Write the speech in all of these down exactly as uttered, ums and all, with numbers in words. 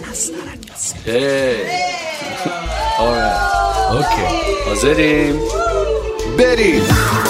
اوکی حاضریم بریم.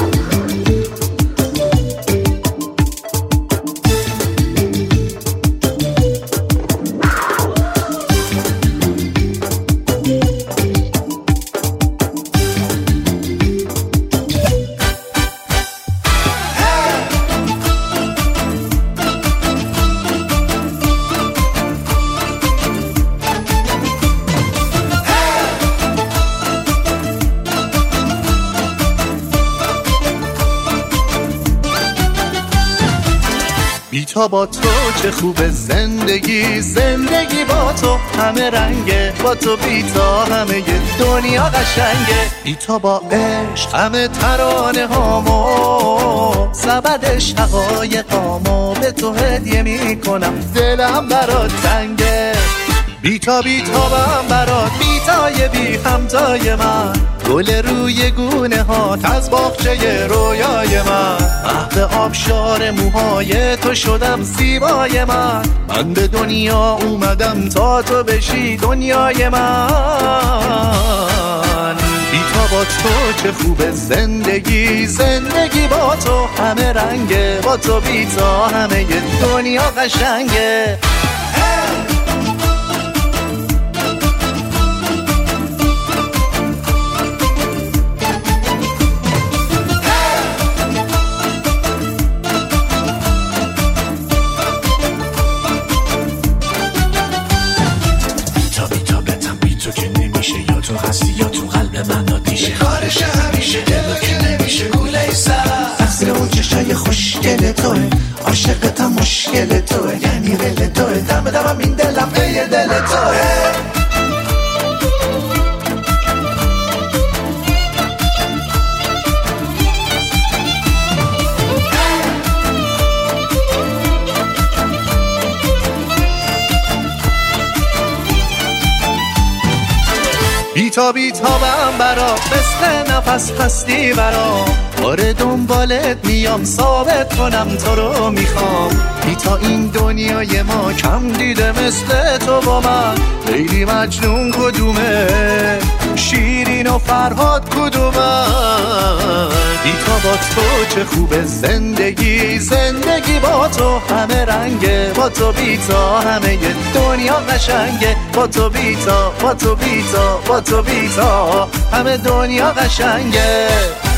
بیتا با تو چه خوبه زندگی، زندگی با تو همه رنگه، با تو بیتا همه ی دنیا قشنگه. بیتا با عشق همه ترانه هامو، سبدش حقایقامو به تو هدیه میکنم، دلم برات تنگه. بیتا بیتا بم برات، بیتای بی همتای من، گل روی گونه هات از باغچه رویای من. محو آبشار موهای تو شدم زیبای من، من به دنیا اومدم تا تو بشی دنیای من. بیتا با تو چه خوبه زندگی، زندگی با تو همه رنگه، با تو بیتا همه ی دنیا قشنگه. یا تو قلب من آتیشه، کارش همیشه دلو که نمیشه گوله سر. اصل اون چشای خوشگل توه، عاشقتم مشکل توه، یعنی ول توه، دم دمم این دلم به دل توه. بیتا بیتا بم برا، مثل نفس هستی برا، آره دنبالت میام ثابت کنم تو رو میخوام. بیتا این دنیای ما کم دیده مثل تو با من، لیلی مجنون کدومه، شیرین و فرهاد کدومه. بیتا با تو چه خوبه زندگی، زندگی با تو همه رنگه، با تو بیتا همه ی دنیا قشنگه، با تو بیتا با تو بیتا با تو بیتا همه دنیا قشنگه.